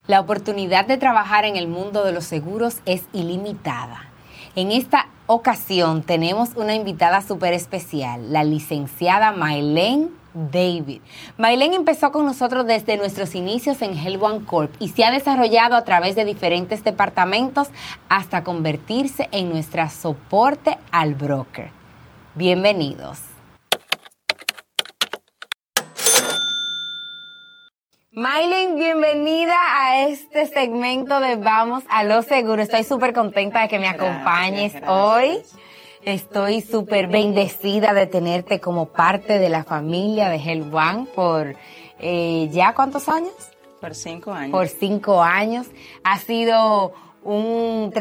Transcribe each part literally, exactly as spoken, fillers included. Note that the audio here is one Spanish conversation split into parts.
La oportunidad de trabajar en el mundo de los seguros es ilimitada. En esta ocasión tenemos una invitada súper especial, la licenciada Maylene David. Maylene empezó con nosotros desde nuestros inicios en Health One Corp y se ha desarrollado a través de diferentes departamentos hasta convertirse en nuestra soporte al broker. Bienvenidos. Maylene, bienvenida a este segmento de Vamos a lo Seguro. Estoy súper contenta de que me acompañes gracias, gracias. hoy. Estoy súper bendecida de tenerte como parte de la familia de Health One por eh, ¿ya cuántos años? Por cinco años. Por cinco años. Ha sido un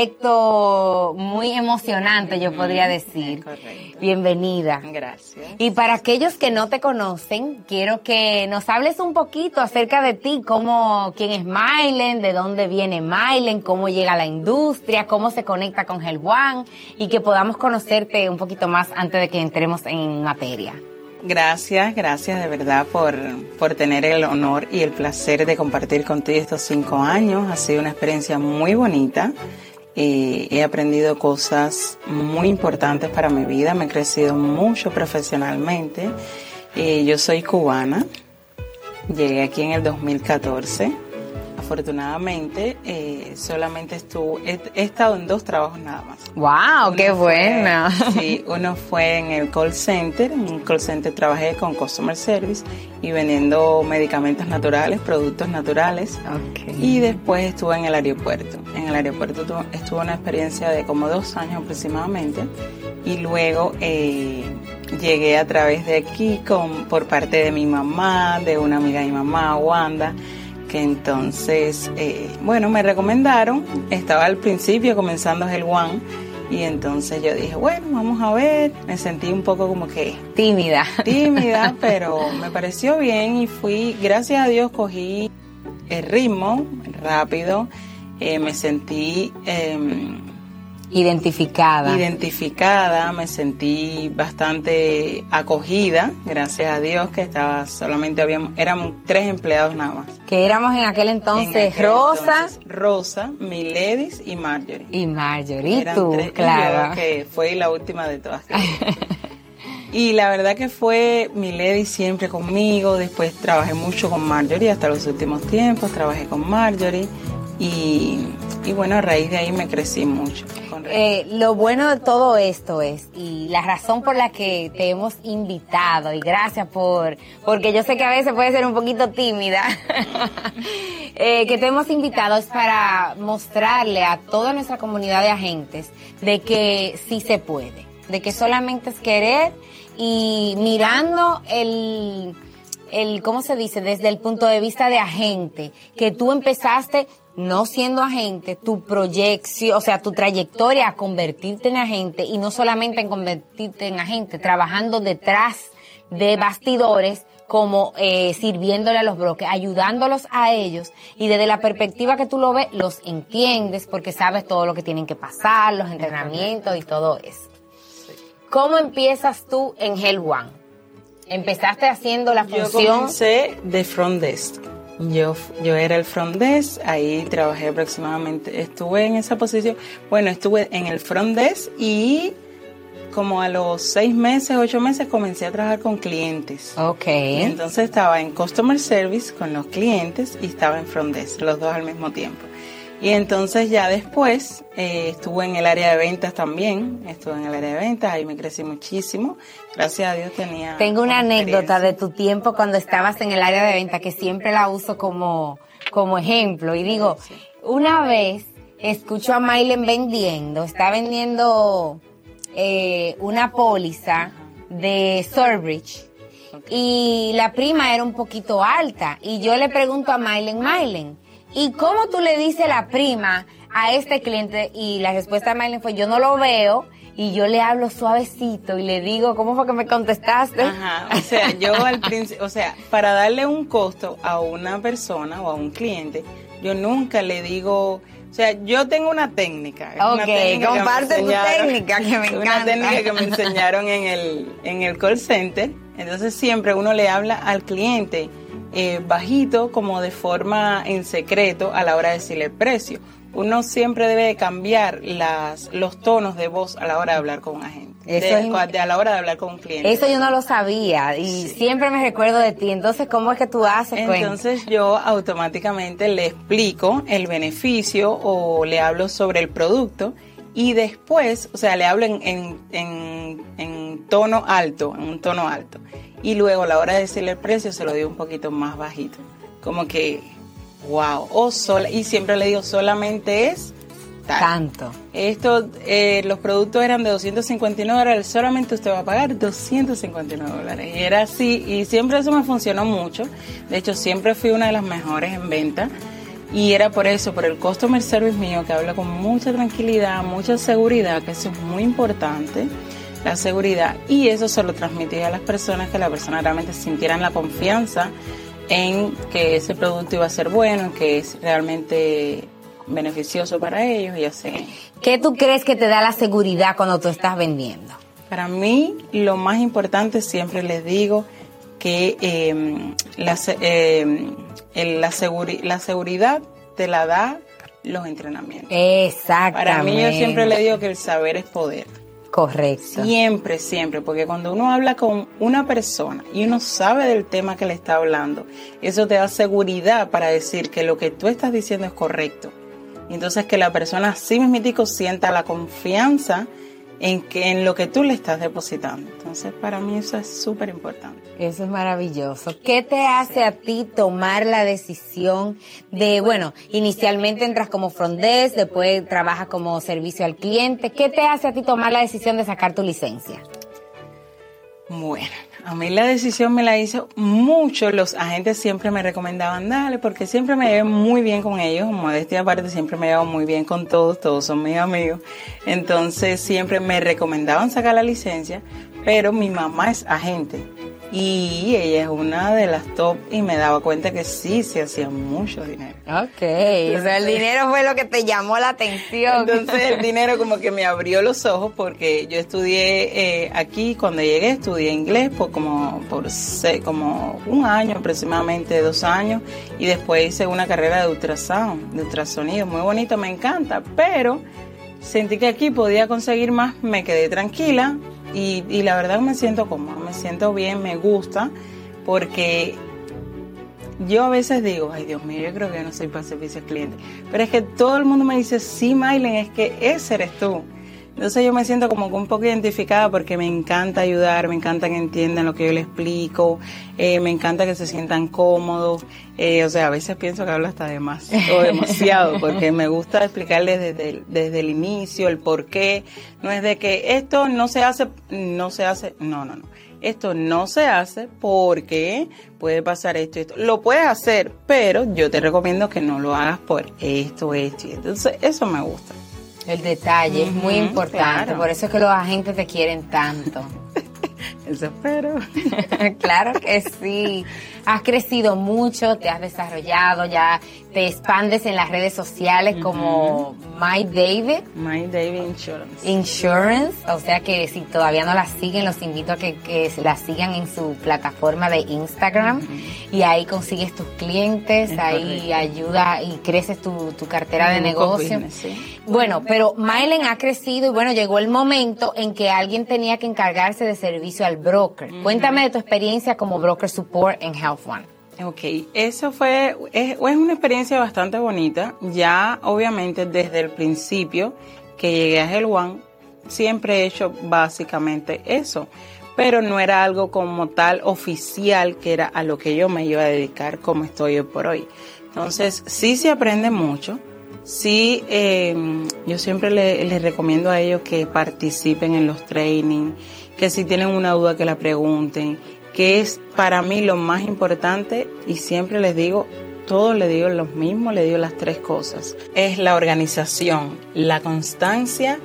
trayecto muy emocionante, yo podría decir. Correcto. Bienvenida. Gracias. Y para aquellos que no te conocen, quiero que nos hables un poquito acerca de ti, cómo, quién es Maylene, de dónde viene Maylene, cómo llega a la industria, cómo se conecta con Health One y que podamos conocerte un poquito más antes de que entremos en materia. Gracias, gracias de verdad por, por tener el honor y el placer de compartir contigo estos cinco años. Ha sido una experiencia muy bonita. Eh, he aprendido cosas muy importantes para mi vida. Me he crecido mucho profesionalmente. Eh, yo soy cubana. Llegué aquí en el dos mil catorce. Afortunadamente, eh, solamente estuve, he, he estado en dos trabajos nada más. ¡Wow! Uno ¡qué buena! Fue, sí, uno fue en el call center. En un call center trabajé con customer service y vendiendo medicamentos naturales, productos naturales. Okay. Y después estuve en el aeropuerto. En el aeropuerto tu, estuve una experiencia de como dos años aproximadamente. Y luego eh, llegué a través de aquí con, por parte de mi mamá, de una amiga de mi mamá, Wanda, que entonces, eh, bueno, me recomendaron, estaba al principio comenzando Health One, y entonces yo dije, bueno, vamos a ver, me sentí un poco como que... Tímida. Tímida, pero me pareció bien y fui, gracias a Dios, cogí el ritmo rápido, eh, me sentí... Eh, Identificada. Identificada, me sentí bastante acogida, gracias a Dios que estaba solamente habíamos, éramos tres empleados nada más. Que éramos en aquel entonces en aquel Rosa. Entonces, Rosa, Miledis y Marjorie. Y Marjorie, Eran tú, tres, claro. Y yo, que fue la última de todas. Y la verdad que fue Miledis siempre conmigo, después trabajé mucho con Marjorie hasta los últimos tiempos, trabajé con Marjorie y... Y bueno, a raíz de ahí me crecí mucho. Eh, lo bueno de todo esto es, y la razón por la que te hemos invitado, y gracias por, porque yo sé que a veces puede ser un poquito tímida, eh, que te hemos invitado es para mostrarle a toda nuestra comunidad de agentes de que sí se puede, de que solamente es querer y mirando el, el, ¿cómo se dice? Desde el punto de vista de agente, que tú empezaste no siendo agente, tu proyección, o sea, tu trayectoria a convertirte en agente y no solamente en convertirte en agente, trabajando detrás de bastidores como eh, sirviéndole a los brokers, ayudándolos a ellos y desde la perspectiva que tú lo ves, los entiendes porque sabes todo lo que tienen que pasar, los entrenamientos y todo eso. ¿Cómo empiezas tú en Health One? ¿Empezaste haciendo la función? Yo comencé de front desk. Yo, yo era el front desk, ahí trabajé aproximadamente, estuve en esa posición, bueno, estuve en el front desk y como a los seis meses, ocho meses comencé a trabajar con clientes. Ok. Y entonces estaba en customer service con los clientes y estaba en front desk, los dos al mismo tiempo. Y entonces ya después eh, estuve en el área de ventas también, estuve en el área de ventas, ahí me crecí muchísimo, gracias a Dios tenía... Tengo una anécdota de tu tiempo cuando estabas en el área de ventas que siempre la uso como, como ejemplo y digo, sí. Una vez escucho a Maylene vendiendo, está vendiendo eh, una póliza de Surbridge y la prima era un poquito alta y yo le pregunto a Maylene, Maylene, ¿y cómo tú le dices la prima a este cliente? Y la respuesta de Maylene fue, yo no lo veo y yo le hablo suavecito y le digo, ¿cómo fue que me contestaste? Ajá, o sea, yo al principio, o sea, para darle un costo a una persona o a un cliente, yo nunca le digo, o sea, yo tengo una técnica. Ok, una técnica comparte tu técnica que me encanta. Una técnica que me enseñaron en el, en el call center, entonces siempre uno le habla al cliente eh, bajito, como de forma en secreto a la hora de decirle el precio. Uno siempre debe de cambiar las, los tonos de voz a la hora de hablar con un agente, Eso de, es, de, a la hora de hablar con un cliente. Eso yo no lo sabía y sí. Siempre me recuerdo de ti. Entonces, ¿cómo es que tú haces? Entonces Cuenta. yo automáticamente le explico el beneficio o le hablo sobre el producto y después, o sea, le hablo en, en, en, en tono alto, en un tono alto. Y luego a la hora de decirle el precio se lo digo un poquito más bajito. Como que... wow, o sola, y siempre le digo, solamente es tal. Tanto. Esto, eh, los productos eran de doscientos cincuenta y nueve dólares, solamente usted va a pagar doscientos cincuenta y nueve dólares. Y era así, y siempre eso me funcionó mucho. De hecho, siempre fui una de las mejores en venta. Y era por eso, por el customer service mío, que habla con mucha tranquilidad, mucha seguridad, que eso es muy importante, la seguridad. Y eso se lo transmitía a las personas, que las personas realmente sintieran la confianza en que ese producto iba a ser bueno, en que es realmente beneficioso para ellos y así. ¿Qué tú crees que te da la seguridad cuando tú estás vendiendo? Para mí, lo más importante, siempre les digo, que eh, la, eh, el, la, seguri- la seguridad te la da los entrenamientos. Exactamente. Para mí, yo siempre le digo que el saber es poder. Correcto. Siempre, siempre, porque cuando uno habla con una persona y uno sabe del tema que le está hablando, eso te da seguridad para decir que lo que tú estás diciendo es correcto. Y entonces que la persona así mismitico sienta la confianza en que en lo que tú le estás depositando. Entonces, para mí eso es súper importante. Eso es maravilloso. ¿Qué te hace a ti tomar la decisión de, bueno, inicialmente entras como front desk, después trabajas como servicio al cliente? ¿Qué te hace a ti tomar la decisión de sacar tu licencia? Bueno, a mí la decisión me la hizo mucho. Los agentes siempre me recomendaban, dale, porque siempre me llevé muy bien con ellos. Modestia aparte, siempre me llevo muy bien con todos, todos son mis amigos. Entonces siempre me recomendaban sacar la licencia, pero mi mamá es agente y ella es una de las top y me daba cuenta que sí se hacía mucho dinero. Ok, o sea, el dinero fue lo que te llamó la atención. Entonces el dinero como que me abrió los ojos, porque yo estudié eh, aquí, cuando llegué estudié inglés por como por se, como un año aproximadamente, dos años, y después hice una carrera de ultrasound, de ultrasonido, muy bonita, me encanta, pero sentí que aquí podía conseguir más, me quedé tranquila. Y, y la verdad me siento cómoda, me siento bien, me gusta, porque yo a veces digo, ay Dios mío, yo creo que yo no soy para servicio al cliente, pero es que todo el mundo me dice, sí, Maylen, es que ese eres tú. Entonces yo me siento como un poco identificada, porque me encanta ayudar, me encanta que entiendan lo que yo les explico, eh, me encanta que se sientan cómodos, eh, o sea, a veces pienso que hablo hasta de más, o demasiado, porque me gusta explicarles desde el, desde el inicio el por qué. No es de que esto no se hace, no se hace, no, no, no. Esto no se hace porque puede pasar esto y esto. Lo puedes hacer, pero yo te recomiendo que no lo hagas por esto, esto y esto. Entonces, eso me gusta. El detalle es muy Ujú, importante, claro. Por eso es que los agentes te quieren tanto. Eso espero. Claro que sí. Has crecido mucho, te has desarrollado, ya te expandes en las redes sociales uh-huh. como My David. My David Insurance. Insurance, o sea que si todavía no la siguen, los invito a que, que la sigan en su plataforma de Instagram uh-huh. y ahí consigues tus clientes, es ahí correcto. Ayuda y creces tu, tu cartera de negocio. Business, sí. Bueno, pero Maylen ha crecido y bueno, llegó el momento en que alguien tenía que encargarse de servicio al broker. Uh-huh. Cuéntame de tu experiencia como broker support en Health One. Ok, eso fue, es, es una experiencia bastante bonita. Ya obviamente desde el principio que llegué a Health One, siempre he hecho básicamente eso, pero no era algo como tal oficial, que era a lo que yo me iba a dedicar como estoy hoy por hoy. Entonces sí se aprende mucho. Sí, eh, yo siempre les le recomiendo a ellos que participen en los trainings, que si tienen una duda que la pregunten, que es para mí lo más importante, y siempre les digo, todos les digo lo mismo, les digo las tres cosas. Es la organización, la constancia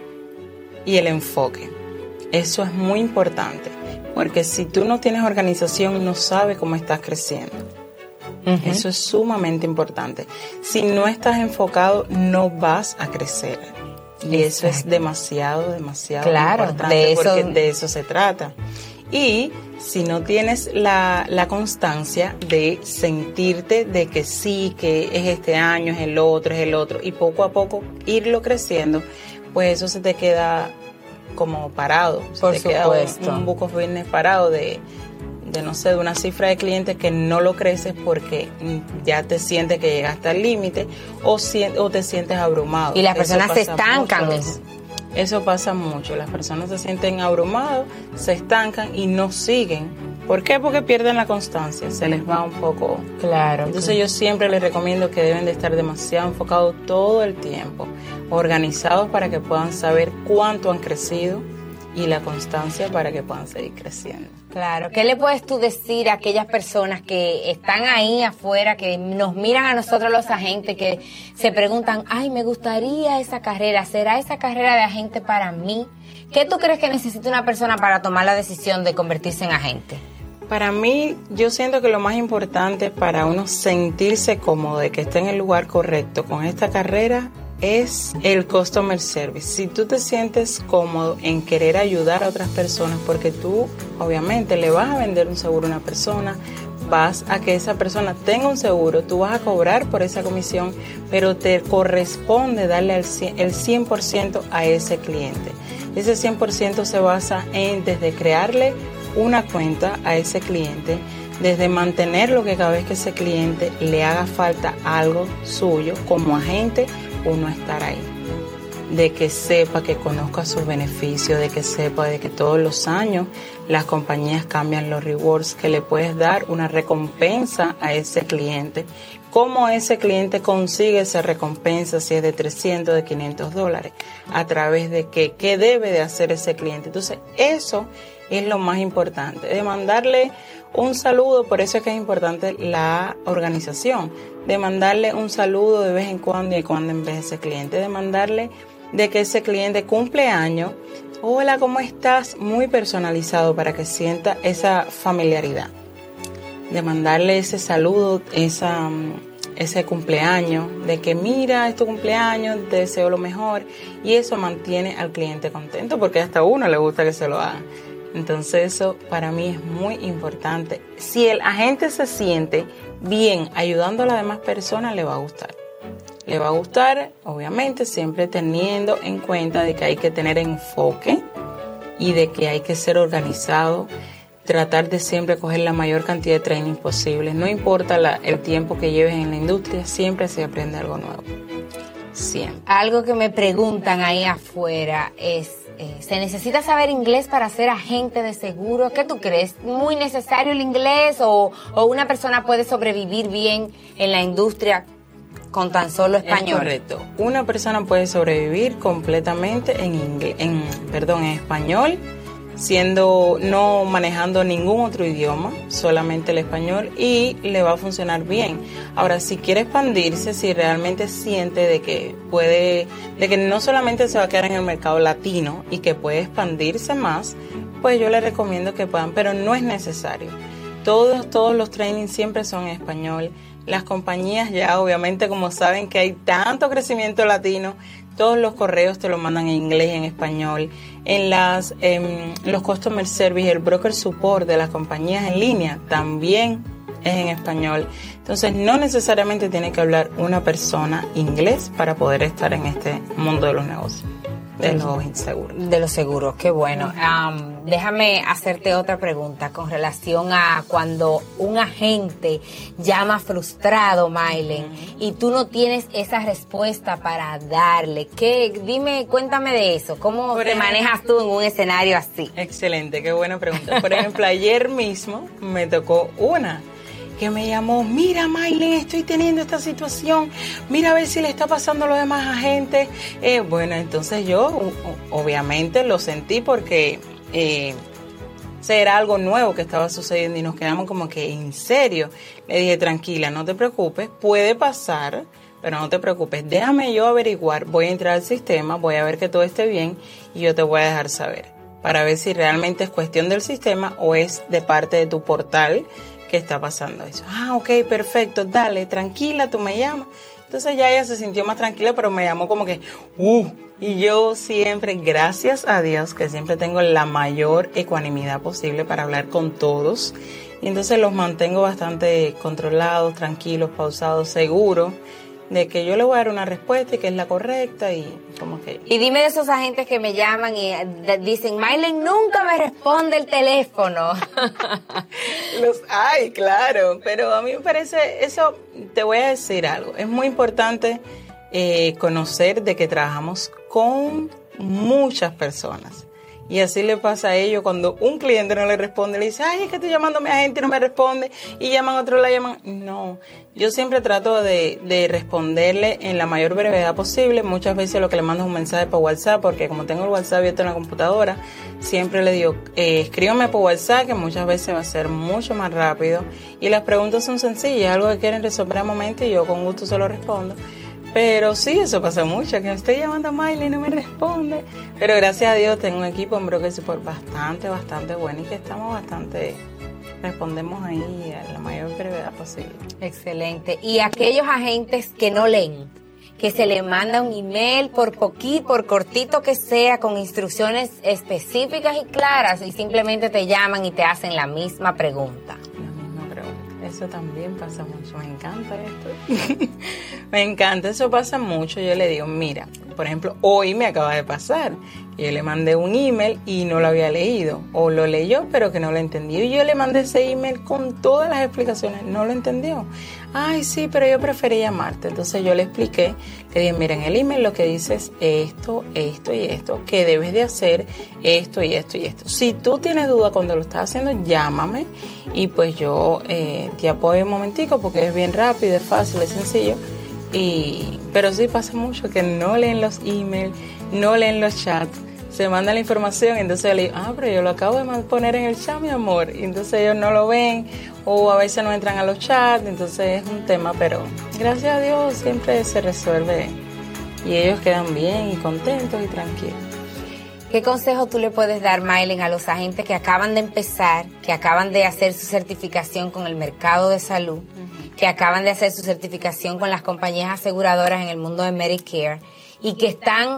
y el enfoque. Eso es muy importante, porque si tú no tienes organización, no sabes cómo estás creciendo. Uh-huh. Eso es sumamente importante. Si no estás enfocado, no vas a crecer. Y Exacto. Eso es demasiado, demasiado claro, importante, de eso... porque de eso se trata. Y si no tienes la, la constancia de sentirte de que sí, que es este año, es el otro, es el otro, y poco a poco irlo creciendo, pues eso se te queda como parado. Por se te supuesto. queda un, un book of business parado de, de, no sé, de una cifra de clientes que no lo creces porque ya te sientes que llegaste al límite o, si, o te sientes abrumado. Y las Eso personas se pasa estancan. mucho. Eso pasa mucho, las personas se sienten abrumados, se estancan y no siguen. ¿Por qué? Porque pierden la constancia, se les va un poco. Claro. Entonces claro. yo siempre les recomiendo que deben de estar demasiado enfocados todo el tiempo, organizados para que puedan saber cuánto han crecido y la constancia para que puedan seguir creciendo. Claro, ¿qué le puedes tú decir a aquellas personas que están ahí afuera, que nos miran a nosotros los agentes, que se preguntan, ay, me gustaría esa carrera, ¿será esa carrera de agente para mí? ¿Qué tú crees que necesita una persona para tomar la decisión de convertirse en agente? Para mí, yo siento que lo más importante para uno sentirse cómodo de que esté en el lugar correcto con esta carrera es el customer service. Si tú te sientes cómodo en querer ayudar a otras personas, porque tú obviamente le vas a vender un seguro a una persona, vas a que esa persona tenga un seguro, tú vas a cobrar por esa comisión, pero te corresponde darle el cien por ciento a ese cliente. Ese cien por ciento se basa en desde crearle una cuenta a ese cliente, desde mantenerlo, que cada vez que ese cliente le haga falta algo suyo como agente, uno estar ahí, de que sepa, que conozca sus beneficios, de que sepa de que todos los años las compañías cambian los rewards, que le puedes dar una recompensa a ese cliente, cómo ese cliente consigue esa recompensa, si es de trescientos, de quinientos dólares, a través de qué, qué debe de hacer ese cliente. Entonces eso es lo más importante, de mandarle un saludo. Por eso es que es importante la organización, de mandarle un saludo de vez en cuando y cuando en vez de ese cliente, de mandarle de que ese cliente cumple años, hola, ¿cómo estás? Muy personalizado para que sienta esa familiaridad, de mandarle ese saludo, esa, ese cumpleaños, de que mira, es tu cumpleaños, te deseo lo mejor, y eso mantiene al cliente contento porque hasta a uno le gusta que se lo hagan. Entonces eso para mí es muy importante. Si el agente se siente bien ayudando a las demás personas, le va a gustar. Le va a gustar, obviamente, siempre teniendo en cuenta de que hay que tener enfoque y de que hay que ser organizado, tratar de siempre coger la mayor cantidad de training posible. No importa la, el tiempo que lleves en la industria, siempre se aprende algo nuevo. Siempre. Algo que me preguntan ahí afuera es, Eh, ¿se necesita saber inglés para ser agente de seguro? ¿Qué tú crees? ¿Muy necesario el inglés o, o una persona puede sobrevivir bien en la industria con tan solo español? Es correcto. Una persona puede sobrevivir completamente en inglés, en, perdón, en español, siendo no manejando ningún otro idioma, solamente el español, y le va a funcionar bien. Ahora, si quiere expandirse, si realmente siente de que puede, de que no solamente se va a quedar en el mercado latino y que puede expandirse más, pues yo le recomiendo que puedan, pero no es necesario. Todos, todos los trainings siempre son en español. Las compañías ya, obviamente, como saben que hay tanto crecimiento latino, todos los correos te lo mandan en inglés, en español. En las en los customer service, el broker support de las compañías en línea también es en español. Entonces, no necesariamente tiene que hablar una persona inglés para poder estar en este mundo de los negocios, de los inseguros. De los seguros, qué bueno. Um, déjame hacerte otra pregunta con relación a cuando un agente llama frustrado, Maylen, uh-huh. y tú no tienes esa respuesta para darle. ¿Qué? Dime, cuéntame de eso. ¿Cómo Por te ejemplo, manejas tú en un escenario así? Excelente, qué buena pregunta. Por ejemplo, ayer mismo me tocó una que me llamó, mira Maylen, estoy teniendo esta situación, mira a ver si le está pasando a los demás agentes. Eh, bueno, entonces yo obviamente lo sentí porque eh, era algo nuevo que estaba sucediendo y nos quedamos como que en serio. Le dije, tranquila, no te preocupes, puede pasar, pero no te preocupes, déjame yo averiguar, voy a entrar al sistema, voy a ver que todo esté bien y yo te voy a dejar saber, para ver si realmente es cuestión del sistema o es de parte de tu portal que está pasando eso. Ah, ok, perfecto, dale, tranquila, tú me llamas. Entonces ya ella se sintió más tranquila, pero me llamó como que, uh, y yo siempre, gracias a Dios, que siempre tengo la mayor ecuanimidad posible para hablar con todos. Y entonces los mantengo bastante controlados, tranquilos, pausados, seguros de que yo le voy a dar una respuesta y que es la correcta y como que... Y dime de esos agentes que me llaman y dicen, Maylen nunca me responde el teléfono. Los hay, claro, pero a mí me parece, eso, te voy a decir algo, es muy importante eh, conocer de que trabajamos con muchas personas. Y así le pasa a ellos cuando un cliente no le responde, le dice, ay, es que estoy llamando a mi agente y no me responde, y llaman a otro, la llaman. No, yo siempre trato de, de responderle en la mayor brevedad posible. Muchas veces lo que le mando es un mensaje por WhatsApp, porque como tengo el WhatsApp abierto en la computadora, siempre le digo, eh, escríbame por WhatsApp, que muchas veces va a ser mucho más rápido. Y las preguntas son sencillas, algo que quieren resolver al momento y yo con gusto se lo respondo. Pero sí, eso pasa mucho, que me estoy llamando a Maylen y no me responde. Pero gracias a Dios tengo un equipo en Broker Support bastante, bastante bueno y que estamos bastante, respondemos ahí a la mayor brevedad posible. Excelente. Y aquellos agentes que no leen, que se le manda un email por poquito, por cortito que sea, con instrucciones específicas y claras y simplemente te llaman y te hacen la misma pregunta. Eso también pasa mucho, me encanta esto. Me encanta, eso pasa mucho. Yo le digo, mira, por ejemplo, hoy me acaba de pasar. Yo le mandé un email y no lo había leído. O lo leyó, pero que no lo entendió. Y yo le mandé ese email con todas las explicaciones. No lo entendió. Ay, sí, pero yo preferí llamarte. Entonces yo le expliqué. Le dije, mira, en el email lo que dice es esto, esto y esto. Que debes de hacer esto y esto y esto. Si tú tienes duda cuando lo estás haciendo, llámame. Y pues yo eh, te apoyo un momentico porque es bien rápido, es fácil, es sencillo. Y, pero sí pasa mucho que no leen los emails, no leen los chats, se manda la información y entonces yo le digo, ah, pero yo lo acabo de poner en el chat, mi amor, y entonces ellos no lo ven o a veces no entran a los chats, entonces es un tema, pero gracias a Dios siempre se resuelve y ellos quedan bien y contentos y tranquilos. ¿Qué consejo tú le puedes dar, Maylen, a los agentes que acaban de empezar, que acaban de hacer su certificación con el mercado de salud, uh-huh, que acaban de hacer su certificación con las compañías aseguradoras en el mundo de Medicare y que están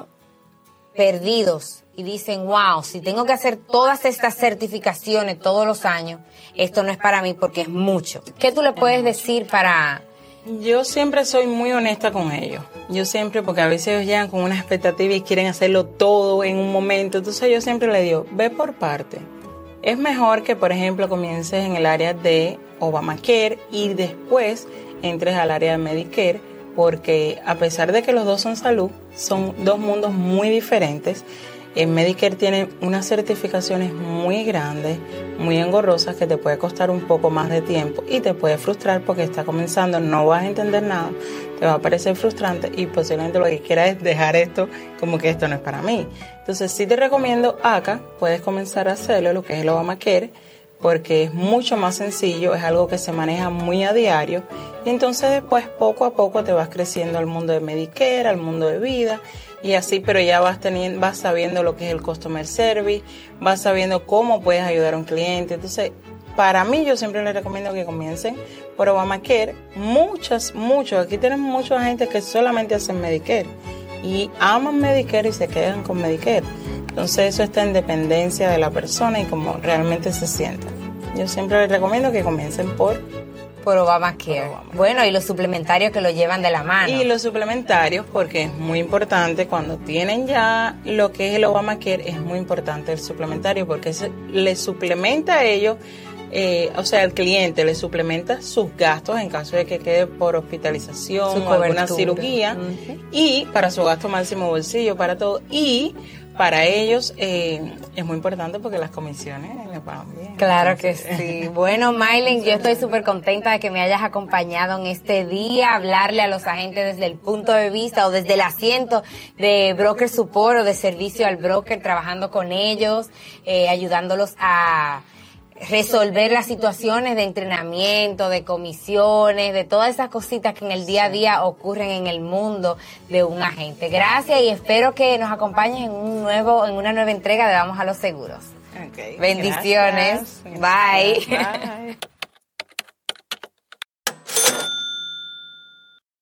perdidos y dicen, wow, si tengo que hacer todas estas certificaciones todos los años, esto no es para mí porque es mucho? ¿Qué tú le puedes decir para...? Yo siempre soy muy honesta con ellos. Yo siempre, porque a veces ellos llegan con una expectativa y quieren hacerlo todo en un momento. Entonces yo siempre les digo, ve por parte. Es mejor que, por ejemplo, comiences en el área de Obamacare y después entres al área de Medicare, porque a pesar de que los dos son salud, son dos mundos muy diferentes. En Medicare tiene unas certificaciones muy grandes, muy engorrosas, que te puede costar un poco más de tiempo y te puede frustrar porque está comenzando, no vas a entender nada, te va a parecer frustrante y posiblemente lo que quieras es dejar esto como que esto no es para mí. Entonces sí te recomiendo acá, puedes comenzar a hacerlo, lo que es el Obamacare, porque es mucho más sencillo, es algo que se maneja muy a diario y entonces después poco a poco te vas creciendo al mundo de Medicare, al mundo de vida y así, pero ya vas teniendo, vas sabiendo lo que es el Customer Service, vas sabiendo cómo puedes ayudar a un cliente. Entonces, para mí yo siempre les recomiendo que comiencen por Obamacare. Muchas, muchos, aquí tenemos mucha gente que solamente hacen Medicare y aman Medicare y se quedan con Medicare. Entonces eso está en dependencia de la persona y cómo realmente se sienta. Yo siempre les recomiendo que comiencen por, por Obamacare. Por Obamacare. Bueno, y los suplementarios que lo llevan de la mano. Y los suplementarios, porque es muy importante, cuando tienen ya lo que es el Obamacare, es muy importante el suplementario, porque se, le suplementa a ellos, eh, o sea, el cliente le suplementa sus gastos en caso de que quede por hospitalización o alguna cirugía, uh-huh, y para su gasto máximo bolsillo, para todo, y para ellos eh, es muy importante porque las comisiones le pagan bien. Claro entonces, que sí. Bueno, Maylen, yo estoy súper contenta de que me hayas acompañado en este día, hablarle a los agentes desde el punto de vista o desde el asiento de Broker Support o de servicio al broker, trabajando con ellos, eh, ayudándolos a resolver las situaciones de entrenamiento, de comisiones, de todas esas cositas que en el día a día ocurren en el mundo de un agente. Gracias y espero que nos acompañes en un nuevo, en una nueva entrega de Vamos a los Seguros. Okay, bendiciones. Gracias. Bye. Bye.